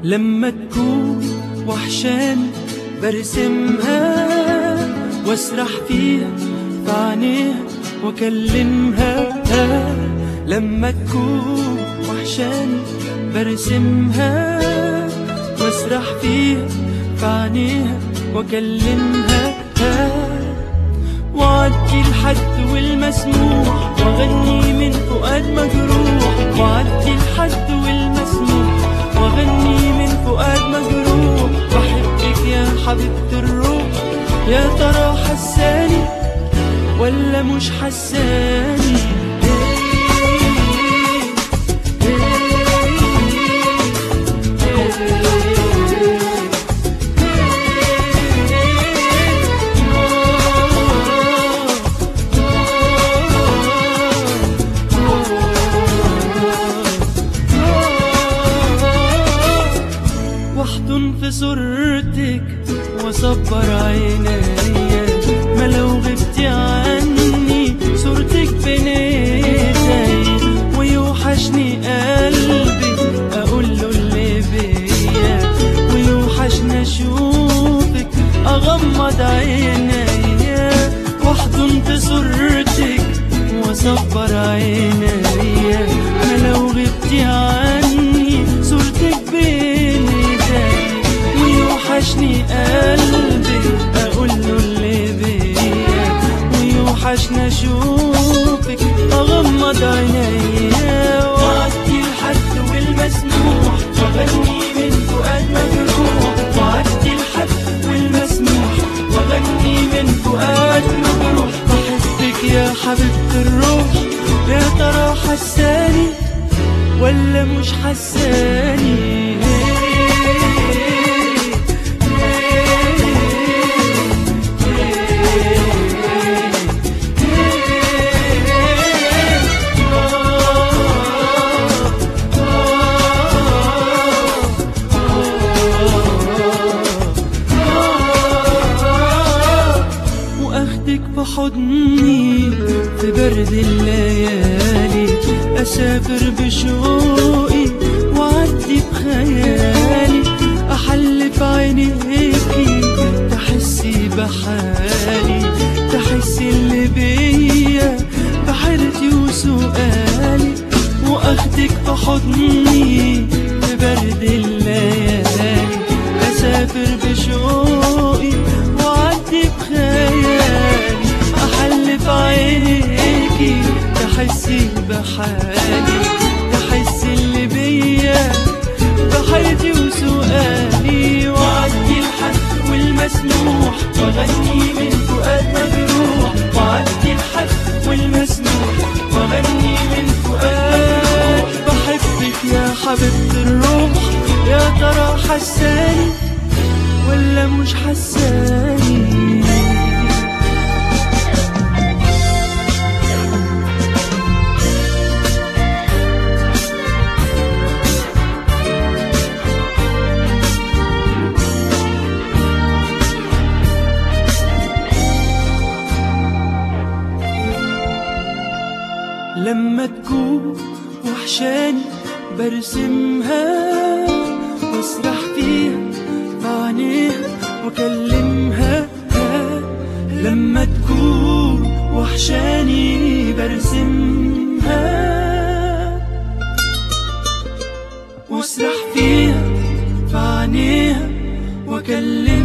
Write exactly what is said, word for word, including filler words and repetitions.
لما تكون وحشاني برسمها واسرح فيها في عينيها واكلمها. لما تكون وحشاني برسمها واسرح فيها في عينيها واكلمها. وعدي الحد والمسموح واغني من فؤاد مجروح. وعدي الحد والمسموح واغني من فؤاد مجروح. بحبك يا حبيبة الروح، يا ترى حساني ولا مش حساني؟ واحضن في صورتك واصبر عينيا، ما لو غبتي عني صورتك بين ايدي. ويوحشني قلبي اقول له اللي بيا، ويوحشني اشوفك اغمض عينيا. واحضن في صورتك واصبر عينيا، ما لو غبتي عني صورتك بين ايدي. ويوحشني قلبي اقول له اللي بيا، ويوحشني اشوفك اغمض عينيا. وعدي الحد والمسموح واغني من فؤاد مجروح. وعدي الحد والمسموح واغني من فؤاد مجروح. بحبك يا حبيبة الروح، يا ترى حساني ولا مش حساني؟ واخدك في حضني في برد الليالي، اسافر بشوقي وعدي بخيالي. احلف عينيكي تحسي بحالي، تحسي اللي بيا بحيرتي وسؤالي. واخدك في حضني في برد الليالي، اسافر بشوقي وعدي بخيالي. احلف عينيكي تحسي بحالي، تحسي اللي بيا بحيرتي وسؤالي. وعدي الحد والمسموح واغني من فؤاد مجروح. وعدي الحد والمسموح واغني من فؤاد. بحبك يا حبيبة الروح، يا ترى حساني ولا مش حساني؟ لما تكون وحشاني برسمها واسرح فيها في عينيها واكلمها. لما تكون وحشاني برسمها واسرح فيها في عينيها واكلمها.